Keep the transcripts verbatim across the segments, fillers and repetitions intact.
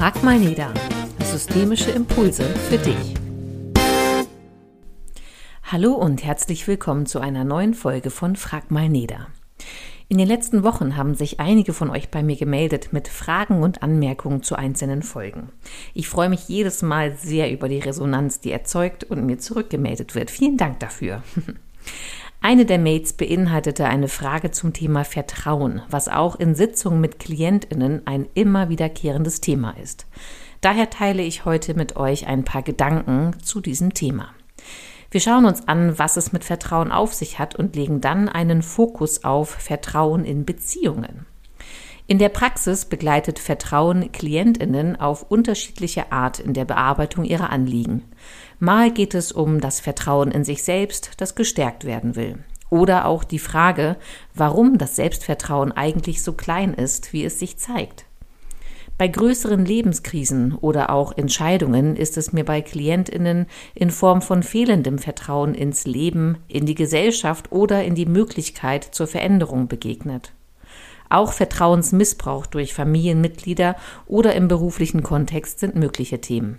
Frag mal Neda. Systemische Impulse für dich. Hallo und herzlich willkommen zu einer neuen Folge von Frag mal Neda. In den letzten Wochen haben sich einige von euch bei mir gemeldet mit Fragen und Anmerkungen zu einzelnen Folgen. Ich freue mich jedes Mal sehr über die Resonanz, die erzeugt und mir zurückgemeldet wird. Vielen Dank dafür. Eine der Mails beinhaltete eine Frage zum Thema Vertrauen, was auch in Sitzungen mit KlientInnen ein immer wiederkehrendes Thema ist. Daher teile ich heute mit euch ein paar Gedanken zu diesem Thema. Wir schauen uns an, was es mit Vertrauen auf sich hat und legen dann einen Fokus auf Vertrauen in Beziehungen. In der Praxis begleitet Vertrauen KlientInnen auf unterschiedliche Art in der Bearbeitung ihrer Anliegen. Mal geht es um das Vertrauen in sich selbst, das gestärkt werden will. Oder auch die Frage, warum das Selbstvertrauen eigentlich so klein ist, wie es sich zeigt. Bei größeren Lebenskrisen oder auch Entscheidungen ist es mir bei KlientInnen in Form von fehlendem Vertrauen ins Leben, in die Gesellschaft oder in die Möglichkeit zur Veränderung begegnet. Auch Vertrauensmissbrauch durch Familienmitglieder oder im beruflichen Kontext sind mögliche Themen.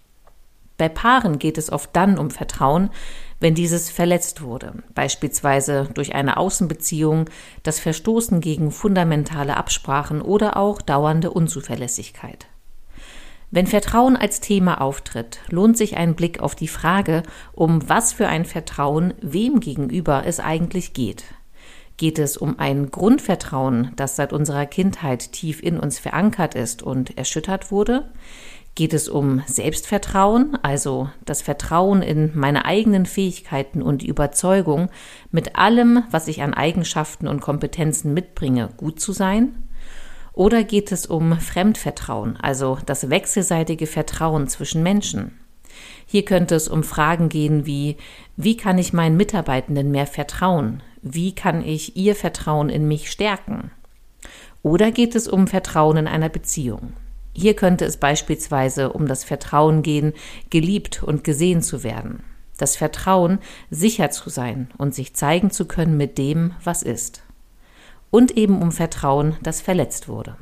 Bei Paaren geht es oft dann um Vertrauen, wenn dieses verletzt wurde, beispielsweise durch eine Außenbeziehung, das Verstoßen gegen fundamentale Absprachen oder auch dauernde Unzuverlässigkeit. Wenn Vertrauen als Thema auftritt, lohnt sich ein Blick auf die Frage, um was für ein Vertrauen wem gegenüber es eigentlich geht. Geht es um ein Grundvertrauen, das seit unserer Kindheit tief in uns verankert ist und erschüttert wurde? Geht es um Selbstvertrauen, also das Vertrauen in meine eigenen Fähigkeiten und die Überzeugung, mit allem, was ich an Eigenschaften und Kompetenzen mitbringe, gut zu sein? Oder geht es um Fremdvertrauen, also das wechselseitige Vertrauen zwischen Menschen? Hier könnte es um Fragen gehen wie, wie kann ich meinen Mitarbeitenden mehr vertrauen? Wie kann ich ihr Vertrauen in mich stärken? Oder geht es um Vertrauen in einer Beziehung? Hier könnte es beispielsweise um das Vertrauen gehen, geliebt und gesehen zu werden. Das Vertrauen, sicher zu sein und sich zeigen zu können mit dem, was ist. Und eben um Vertrauen, das verletzt wurde.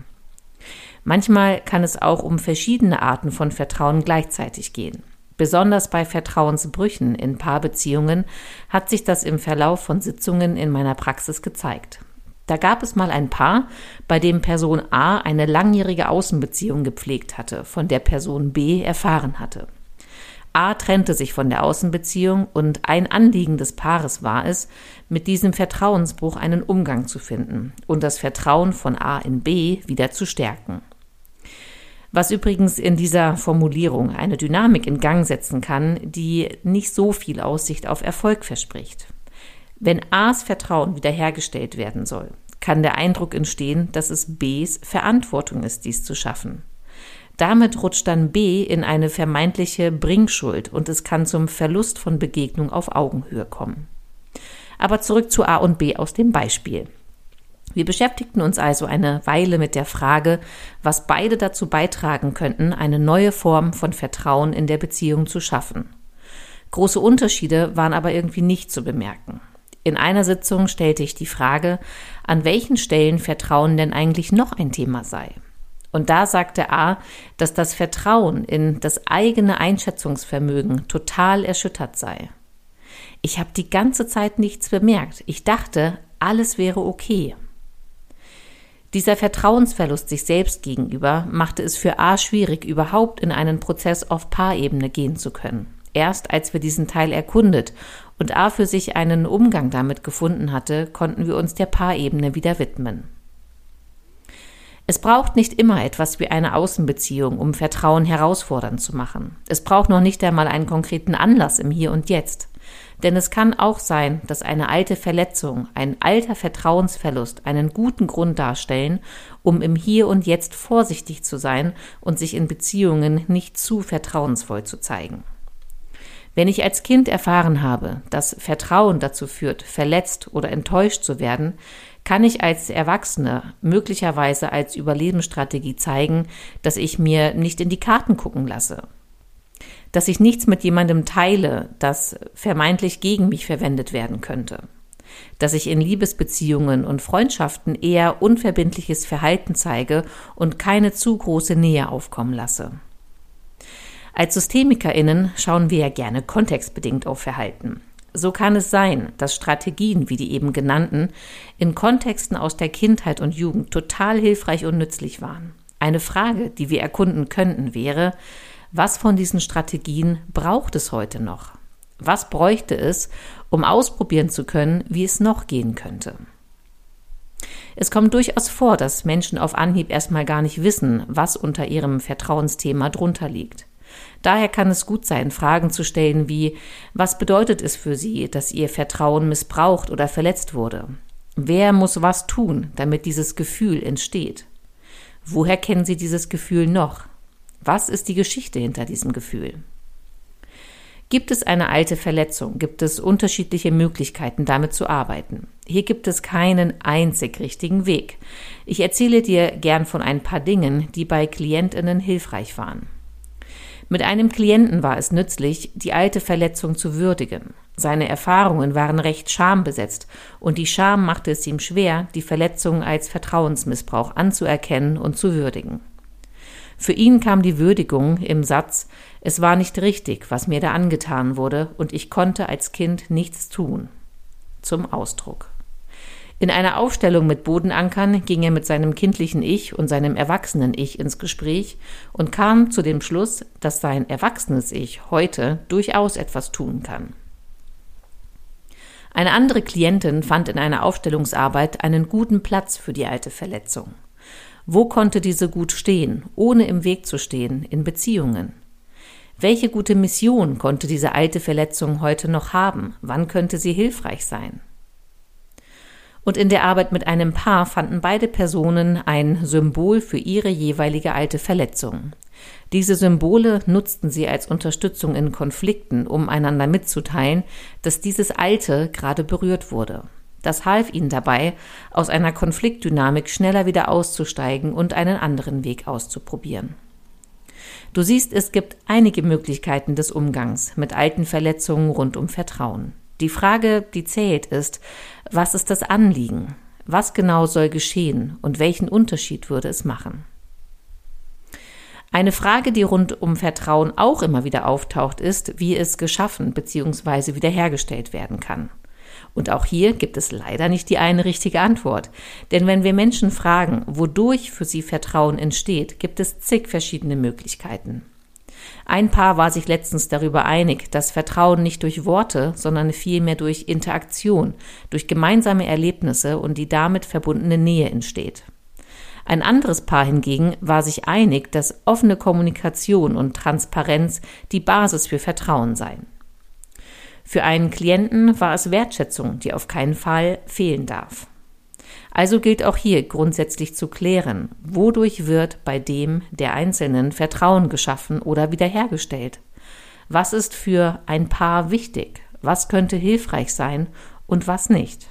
Manchmal kann es auch um verschiedene Arten von Vertrauen gleichzeitig gehen. Besonders bei Vertrauensbrüchen in Paarbeziehungen hat sich das im Verlauf von Sitzungen in meiner Praxis gezeigt. Da gab es mal ein Paar, bei dem Person A eine langjährige Außenbeziehung gepflegt hatte, von der Person B erfahren hatte. A trennte sich von der Außenbeziehung und ein Anliegen des Paares war es, mit diesem Vertrauensbruch einen Umgang zu finden und das Vertrauen von A in B wieder zu stärken. Was übrigens in dieser Formulierung eine Dynamik in Gang setzen kann, die nicht so viel Aussicht auf Erfolg verspricht. Wenn A's Vertrauen wiederhergestellt werden soll, kann der Eindruck entstehen, dass es B's Verantwortung ist, dies zu schaffen. Damit rutscht dann B in eine vermeintliche Bringschuld und es kann zum Verlust von Begegnung auf Augenhöhe kommen. Aber zurück zu A und B aus dem Beispiel. Wir beschäftigten uns also eine Weile mit der Frage, was beide dazu beitragen könnten, eine neue Form von Vertrauen in der Beziehung zu schaffen. Große Unterschiede waren aber irgendwie nicht zu bemerken. In einer Sitzung stellte ich die Frage, an welchen Stellen Vertrauen denn eigentlich noch ein Thema sei. Und da sagte A, dass das Vertrauen in das eigene Einschätzungsvermögen total erschüttert sei. Ich habe die ganze Zeit nichts bemerkt. Ich dachte, alles wäre okay. Dieser Vertrauensverlust sich selbst gegenüber machte es für A schwierig, überhaupt in einen Prozess auf Paarebene gehen zu können. Erst als wir diesen Teil erkundet und A für sich einen Umgang damit gefunden hatte, konnten wir uns der Paarebene wieder widmen. Es braucht nicht immer etwas wie eine Außenbeziehung, um Vertrauen herausfordernd zu machen. Es braucht noch nicht einmal einen konkreten Anlass im Hier und Jetzt. Denn es kann auch sein, dass eine alte Verletzung, ein alter Vertrauensverlust einen guten Grund darstellen, um im Hier und Jetzt vorsichtig zu sein und sich in Beziehungen nicht zu vertrauensvoll zu zeigen. Wenn ich als Kind erfahren habe, dass Vertrauen dazu führt, verletzt oder enttäuscht zu werden, kann ich als Erwachsene möglicherweise als Überlebensstrategie zeigen, dass ich mir nicht in die Karten gucken lasse. Dass ich nichts mit jemandem teile, das vermeintlich gegen mich verwendet werden könnte. dass ich in Liebesbeziehungen und Freundschaften eher unverbindliches Verhalten zeige und keine zu große Nähe aufkommen lasse. Als SystemikerInnen schauen wir ja gerne kontextbedingt auf Verhalten. So kann es sein, dass Strategien wie die eben genannten in Kontexten aus der Kindheit und Jugend total hilfreich und nützlich waren. Eine Frage, die wir erkunden könnten, wäre: Was von diesen Strategien braucht es heute noch? Was bräuchte es, um ausprobieren zu können, wie es noch gehen könnte? Es kommt durchaus vor, dass Menschen auf Anhieb erstmal gar nicht wissen, was unter ihrem Vertrauensthema drunter liegt. Daher kann es gut sein, Fragen zu stellen wie: Was bedeutet es für Sie, dass Ihr Vertrauen missbraucht oder verletzt wurde? Wer muss was tun, damit dieses Gefühl entsteht? Woher kennen Sie dieses Gefühl noch? Was ist die Geschichte hinter diesem Gefühl? Gibt es eine alte Verletzung, gibt es unterschiedliche Möglichkeiten, damit zu arbeiten. Hier gibt es keinen einzig richtigen Weg. Ich erzähle dir gern von ein paar Dingen, die bei KlientInnen hilfreich waren. Mit einem Klienten war es nützlich, die alte Verletzung zu würdigen. Seine Erfahrungen waren recht schambesetzt und die Scham machte es ihm schwer, die Verletzung als Vertrauensmissbrauch anzuerkennen und zu würdigen. Für ihn kam die Würdigung im Satz: Es war nicht richtig, was mir da angetan wurde, und ich konnte als Kind nichts tun, zum Ausdruck. In einer Aufstellung mit Bodenankern ging er mit seinem kindlichen Ich und seinem erwachsenen Ich ins Gespräch und kam zu dem Schluss, dass sein erwachsenes Ich heute durchaus etwas tun kann. Eine andere Klientin fand in einer Aufstellungsarbeit einen guten Platz für die alte Verletzung. Wo konnte diese gut stehen, ohne im Weg zu stehen, in Beziehungen? Welche gute Mission konnte diese alte Verletzung heute noch haben? Wann könnte sie hilfreich sein? Und in der Arbeit mit einem Paar fanden beide Personen ein Symbol für ihre jeweilige alte Verletzung. Diese Symbole nutzten sie als Unterstützung in Konflikten, um einander mitzuteilen, dass dieses Alte gerade berührt wurde. Das half ihnen dabei, aus einer Konfliktdynamik schneller wieder auszusteigen und einen anderen Weg auszuprobieren. Du siehst, es gibt einige Möglichkeiten des Umgangs mit alten Verletzungen rund um Vertrauen. Die Frage, die zählt, ist: Was ist das Anliegen? Was genau soll geschehen und welchen Unterschied würde es machen? Eine Frage, die rund um Vertrauen auch immer wieder auftaucht, ist, wie es geschaffen bzw. wiederhergestellt werden kann. Und auch hier gibt es leider nicht die eine richtige Antwort. Denn wenn wir Menschen fragen, wodurch für sie Vertrauen entsteht, gibt es zig verschiedene Möglichkeiten. Ein Paar war sich letztens darüber einig, dass Vertrauen nicht durch Worte, sondern vielmehr durch Interaktion, durch gemeinsame Erlebnisse und die damit verbundene Nähe entsteht. Ein anderes Paar hingegen war sich einig, dass offene Kommunikation und Transparenz die Basis für Vertrauen seien. Für einen Klienten war es Wertschätzung, die auf keinen Fall fehlen darf. Also gilt auch hier grundsätzlich zu klären, wodurch wird bei dem der Einzelnen Vertrauen geschaffen oder wiederhergestellt? Was ist für ein Paar wichtig? Was könnte hilfreich sein und was nicht?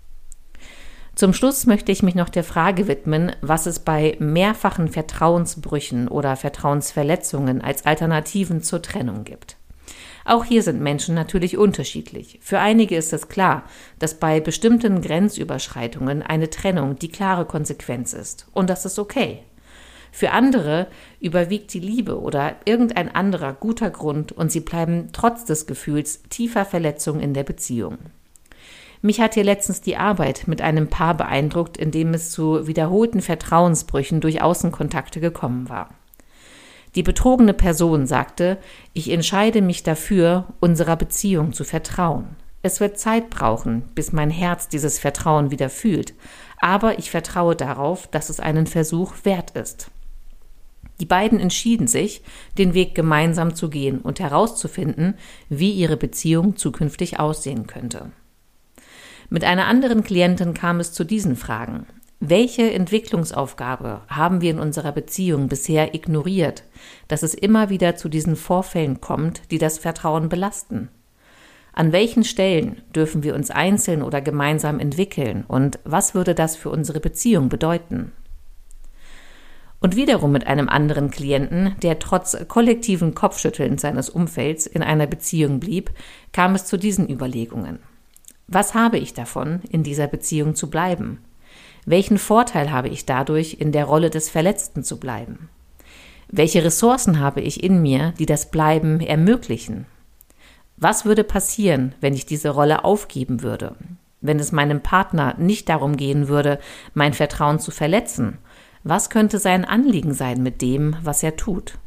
Zum Schluss möchte ich mich noch der Frage widmen, was es bei mehrfachen Vertrauensbrüchen oder Vertrauensverletzungen als Alternativen zur Trennung gibt. Auch hier sind Menschen natürlich unterschiedlich. Für einige ist es klar, dass bei bestimmten Grenzüberschreitungen eine Trennung die klare Konsequenz ist. Und das ist okay. Für andere überwiegt die Liebe oder irgendein anderer guter Grund und sie bleiben trotz des Gefühls tiefer Verletzung in der Beziehung. Mich hat hier letztens die Arbeit mit einem Paar beeindruckt, in dem es zu wiederholten Vertrauensbrüchen durch Außenkontakte gekommen war. Die betrogene Person sagte: Ich entscheide mich dafür, unserer Beziehung zu vertrauen. Es wird Zeit brauchen, bis mein Herz dieses Vertrauen wieder fühlt, aber ich vertraue darauf, dass es einen Versuch wert ist. Die beiden entschieden sich, den Weg gemeinsam zu gehen und herauszufinden, wie ihre Beziehung zukünftig aussehen könnte. Mit einer anderen Klientin kam es zu diesen Fragen: Welche Entwicklungsaufgabe haben wir in unserer Beziehung bisher ignoriert, dass es immer wieder zu diesen Vorfällen kommt, die das Vertrauen belasten? An welchen Stellen dürfen wir uns einzeln oder gemeinsam entwickeln und was würde das für unsere Beziehung bedeuten? Und wiederum mit einem anderen Klienten, der trotz kollektiven Kopfschüttelns seines Umfelds in einer Beziehung blieb, kam es zu diesen Überlegungen. Was habe ich davon, in dieser Beziehung zu bleiben? Welchen Vorteil habe ich dadurch, in der Rolle des Verletzten zu bleiben? Welche Ressourcen habe ich in mir, die das Bleiben ermöglichen? Was würde passieren, wenn ich diese Rolle aufgeben würde? Wenn es meinem Partner nicht darum gehen würde, mein Vertrauen zu verletzen? Was könnte sein Anliegen sein mit dem, was er tut?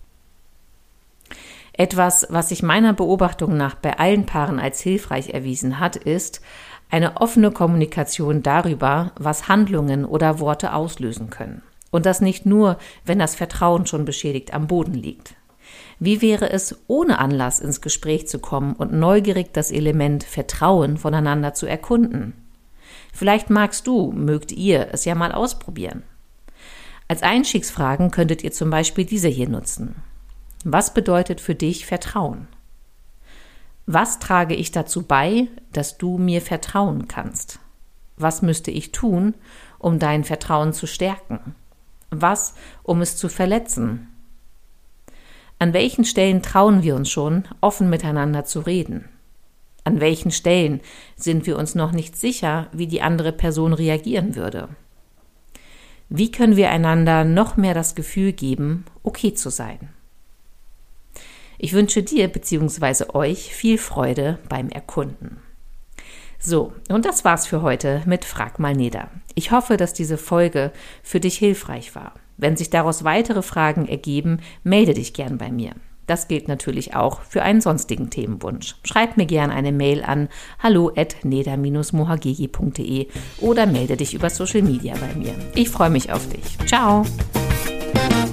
Etwas, was sich meiner Beobachtung nach bei allen Paaren als hilfreich erwiesen hat, ist eine offene Kommunikation darüber, was Handlungen oder Worte auslösen können. Und das nicht nur, wenn das Vertrauen schon beschädigt am Boden liegt. Wie wäre es, ohne Anlass ins Gespräch zu kommen und neugierig das Element Vertrauen voneinander zu erkunden? Vielleicht magst du, mögt ihr es ja mal ausprobieren. Als Einstiegsfragen könntet ihr zum Beispiel diese hier nutzen. Was bedeutet für dich Vertrauen? Was trage ich dazu bei, dass du mir vertrauen kannst? Was müsste ich tun, um dein Vertrauen zu stärken? Was, um es zu verletzen? An welchen Stellen trauen wir uns schon, offen miteinander zu reden? An welchen Stellen sind wir uns noch nicht sicher, wie die andere Person reagieren würde? Wie können wir einander noch mehr das Gefühl geben, okay zu sein? Ich wünsche dir bzw. euch viel Freude beim Erkunden. So, und das war's für heute mit Frag mal Neda. Ich hoffe, dass diese Folge für dich hilfreich war. Wenn sich daraus weitere Fragen ergeben, melde dich gern bei mir. Das gilt natürlich auch für einen sonstigen Themenwunsch. Schreib mir gern eine Mail an hallo at neda dash mohagegi punkt de oder melde dich über Social Media bei mir. Ich freue mich auf dich. Ciao!